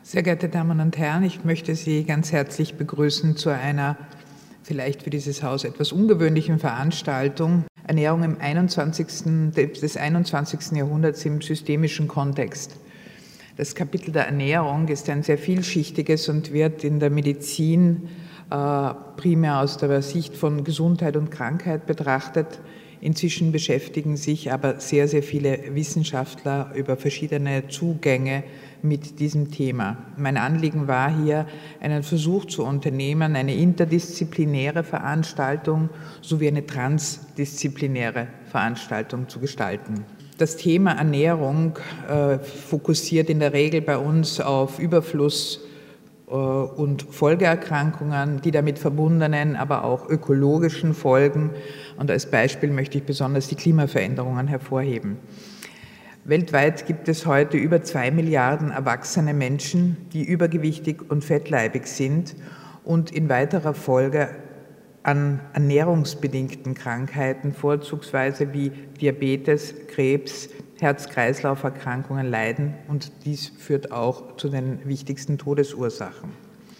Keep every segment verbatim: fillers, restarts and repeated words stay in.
Sehr geehrte Damen und Herren, ich möchte Sie ganz herzlich begrüßen zu einer vielleicht für dieses Haus etwas ungewöhnlichen Veranstaltung Ernährung im einundzwanzigsten des einundzwanzigsten Jahrhunderts im systemischen Kontext. Das Kapitel der Ernährung ist ein sehr vielschichtiges und wird in der Medizin äh, primär aus der Sicht von Gesundheit und Krankheit betrachtet. Inzwischen beschäftigen sich aber sehr, sehr viele Wissenschaftler über verschiedene Zugänge mit diesem Thema. Mein Anliegen war hier, einen Versuch zu unternehmen, eine interdisziplinäre Veranstaltung sowie eine transdisziplinäre Veranstaltung zu gestalten. Das Thema Ernährung äh, fokussiert in der Regel bei uns auf Überfluss äh, und Folgeerkrankungen, die damit verbundenen, aber auch ökologischen Folgen. Und als Beispiel möchte ich besonders die Klimaveränderungen hervorheben. Weltweit gibt es heute über zwei Milliarden erwachsene Menschen, die übergewichtig und fettleibig sind und in weiterer Folge an ernährungsbedingten Krankheiten, vorzugsweise wie Diabetes, Krebs, Herz-Kreislauf-Erkrankungen leiden, und dies führt auch zu den wichtigsten Todesursachen.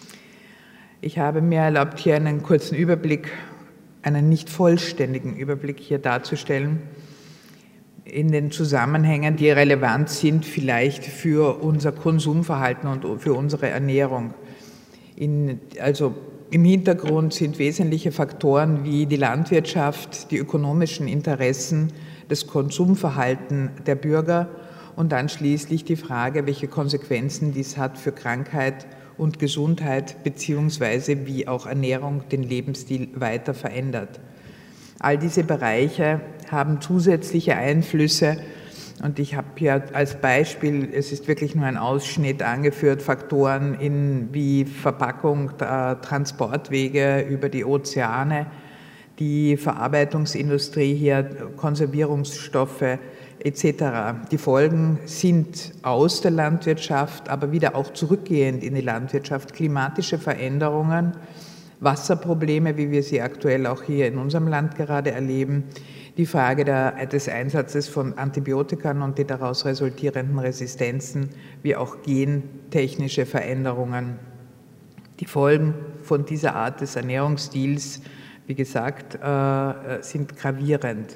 Ich habe mir erlaubt, hier einen kurzen Überblick, einen nicht vollständigen Überblick hier darzustellen, in den Zusammenhängen, die relevant sind vielleicht für unser Konsumverhalten und für unsere Ernährung. In, also im Hintergrund sind wesentliche Faktoren wie die Landwirtschaft, die ökonomischen Interessen, das Konsumverhalten der Bürger und dann schließlich die Frage, welche Konsequenzen dies hat für Krankheit und Gesundheit beziehungsweise wie auch Ernährung den Lebensstil weiter verändert. All diese Bereiche haben zusätzliche Einflüsse und ich habe hier als Beispiel, es ist wirklich nur ein Ausschnitt angeführt, Faktoren in, wie Verpackung, Transportwege über die Ozeane, die Verarbeitungsindustrie hier, Konservierungsstoffe et cetera. Die Folgen sind aus der Landwirtschaft, aber wieder auch zurückgehend in die Landwirtschaft, klimatische Veränderungen, Wasserprobleme, wie wir sie aktuell auch hier in unserem Land gerade erleben, die Frage der, des Einsatzes von Antibiotika und die daraus resultierenden Resistenzen, wie auch gentechnische Veränderungen. Die Folgen von dieser Art des Ernährungsstils, wie gesagt, äh, sind gravierend.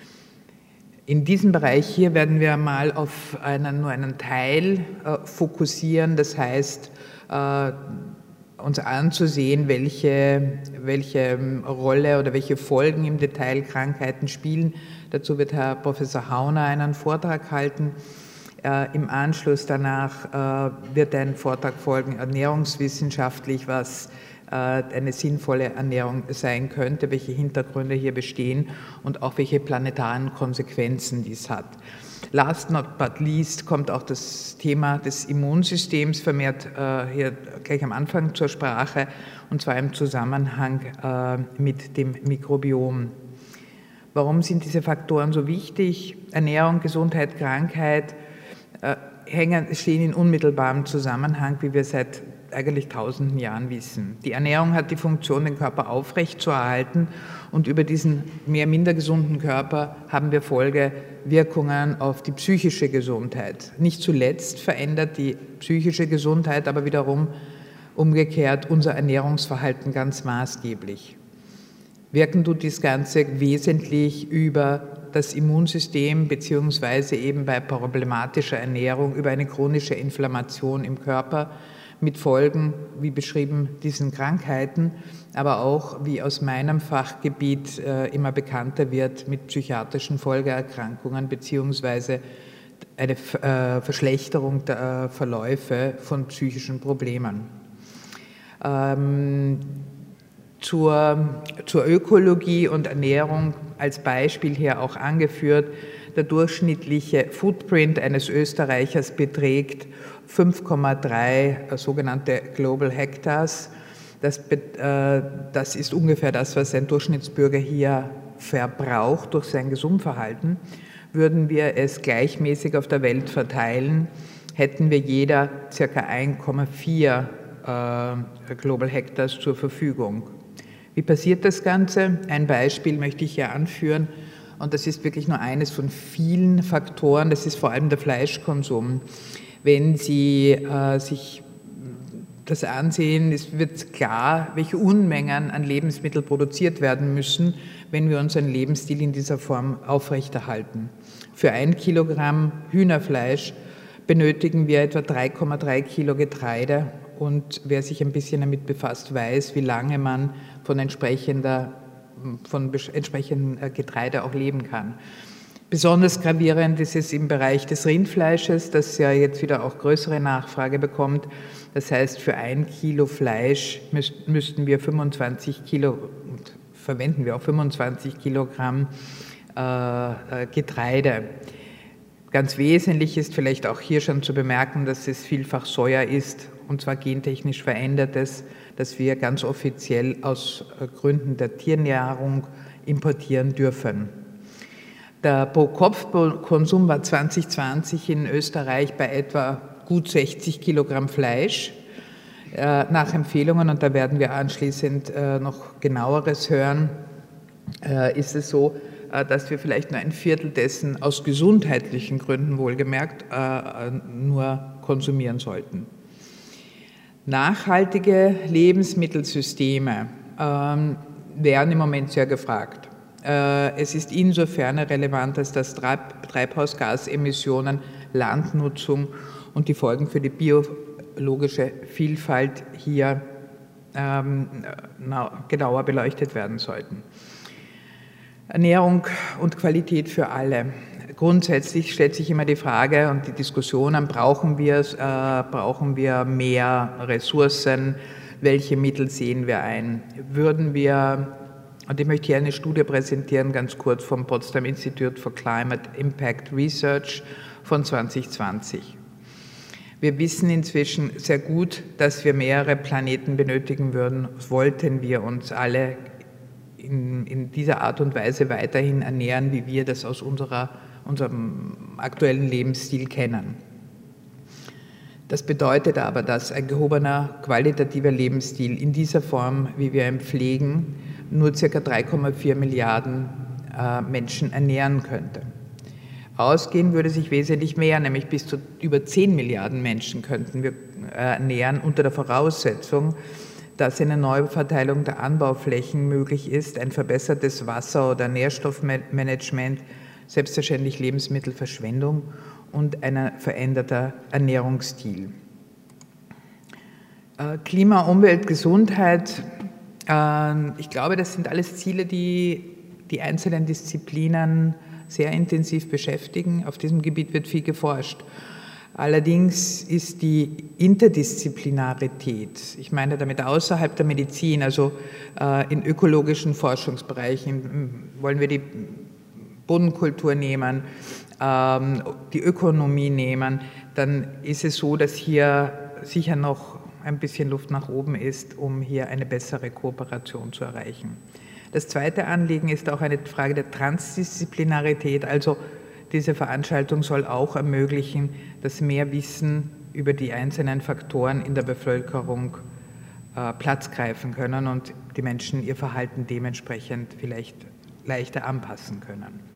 In diesem Bereich hier werden wir mal auf einen, nur einen Teil äh, fokussieren, das heißt, äh, uns anzusehen, welche, welche Rolle oder welche Folgen im Detail Krankheiten spielen. Dazu wird Herr Professor Hauner einen Vortrag halten. Äh, Im Anschluss danach äh, wird ein Vortrag folgen, ernährungswissenschaftlich, was äh, eine sinnvolle Ernährung sein könnte, welche Hintergründe hier bestehen und auch welche planetaren Konsequenzen dies hat. Last not but least kommt auch das Thema des Immunsystems vermehrt äh, hier gleich am Anfang zur Sprache, und zwar im Zusammenhang äh, mit dem Mikrobiom. Warum sind diese Faktoren so wichtig? Ernährung, Gesundheit, Krankheit äh, hängen, stehen in unmittelbarem Zusammenhang, wie wir seit eigentlich tausenden Jahren wissen. Die Ernährung hat die Funktion, den Körper aufrechtzuerhalten, und über diesen mehr minder gesunden Körper haben wir Folgewirkungen auf die psychische Gesundheit. Nicht zuletzt verändert die psychische Gesundheit aber wiederum umgekehrt unser Ernährungsverhalten ganz maßgeblich. Wirken tut dies Ganze wesentlich über das Immunsystem beziehungsweise eben bei problematischer Ernährung über eine chronische Inflammation im Körper, mit Folgen, wie beschrieben, diesen Krankheiten, aber auch, wie aus meinem Fachgebiet äh, immer bekannter wird, mit psychiatrischen Folgeerkrankungen beziehungsweise eine äh, Verschlechterung der äh, Verläufe von psychischen Problemen. Ähm, zur, zur Ökologie und Ernährung als Beispiel hier auch angeführt: Der durchschnittliche Footprint eines Österreichers beträgt fünf Komma drei sogenannte Global Hectares. Das, äh, das ist ungefähr das, was ein Durchschnittsbürger hier verbraucht durch sein Gesundverhalten. Würden wir es gleichmäßig auf der Welt verteilen, hätten wir jeder ca. eins Komma vier äh, Global Hectares zur Verfügung. Wie passiert das Ganze? Ein Beispiel möchte ich hier anführen. Und das ist wirklich nur eines von vielen Faktoren, das ist vor allem der Fleischkonsum. Wenn Sie äh, sich das ansehen, es wird klar, welche Unmengen an Lebensmitteln produziert werden müssen, wenn wir unseren Lebensstil in dieser Form aufrechterhalten. Für ein Kilogramm Hühnerfleisch benötigen wir etwa drei Komma drei Kilo Getreide, und wer sich ein bisschen damit befasst, weiß, wie lange man von entsprechender, von entsprechendem Getreide auch leben kann. Besonders gravierend ist es im Bereich des Rindfleisches, das ja jetzt wieder auch größere Nachfrage bekommt. Das heißt, für ein Kilo Fleisch müssten wir fünfundzwanzig Kilo, und verwenden wir auch fünfundzwanzig Kilogramm äh, Getreide. Ganz wesentlich ist vielleicht auch hier schon zu bemerken, dass es vielfach Soja ist, und zwar gentechnisch verändertes, das wir ganz offiziell aus Gründen der Tiernahrung importieren dürfen. Der Pro-Kopf-Konsum war zwanzig zwanzig in Österreich bei etwa gut sechzig Kilogramm Fleisch. Nach Empfehlungen, und da werden wir anschließend noch genaueres hören, ist es so, dass wir vielleicht nur ein Viertel dessen aus gesundheitlichen Gründen wohlgemerkt nur konsumieren sollten. Nachhaltige Lebensmittelsysteme ähm, werden im Moment sehr gefragt. Äh, es ist insofern relevant, als dass Treib Treibhausgasemissionen, Landnutzung und die Folgen für die biologische Vielfalt hier ähm, genauer beleuchtet werden sollten. Ernährung und Qualität für alle. Grundsätzlich stellt sich immer die Frage und die Diskussion an, brauchen wir, äh, brauchen wir mehr Ressourcen, welche Mittel sehen wir ein? Würden wir, und ich möchte hier eine Studie präsentieren, ganz kurz vom Potsdam Institute for Climate Impact Research von zwanzig zwanzig. Wir wissen inzwischen sehr gut, dass wir mehrere Planeten benötigen würden, wollten wir uns alle in, in dieser Art und Weise weiterhin ernähren, wie wir das aus unserer unserem aktuellen Lebensstil kennen. Das bedeutet aber, dass ein gehobener, qualitativer Lebensstil in dieser Form, wie wir ihn pflegen, nur ca. drei Komma vier Milliarden äh, Menschen ernähren könnte. Ausgehen würde sich wesentlich mehr, nämlich bis zu über zehn Milliarden Menschen könnten wir äh, ernähren, unter der Voraussetzung, dass eine Neuverteilung der Anbauflächen möglich ist, ein verbessertes Wasser- oder Nährstoffmanagement, selbstverständlich Lebensmittelverschwendung und ein veränderter Ernährungsstil. Klima, Umwelt, Gesundheit, ich glaube, das sind alles Ziele, die die einzelnen Disziplinen sehr intensiv beschäftigen. Auf diesem Gebiet wird viel geforscht. Allerdings ist die Interdisziplinarität, ich meine damit außerhalb der Medizin, also in ökologischen Forschungsbereichen, wollen wir die Bodenkultur nehmen, ähm, die Ökonomie nehmen, dann ist es so, dass hier sicher noch ein bisschen Luft nach oben ist, um hier eine bessere Kooperation zu erreichen. Das zweite Anliegen ist auch eine Frage der Transdisziplinarität, also diese Veranstaltung soll auch ermöglichen, dass mehr Wissen über die einzelnen Faktoren in der Bevölkerung äh, Platz greifen können und die Menschen ihr Verhalten dementsprechend vielleicht leichter anpassen können.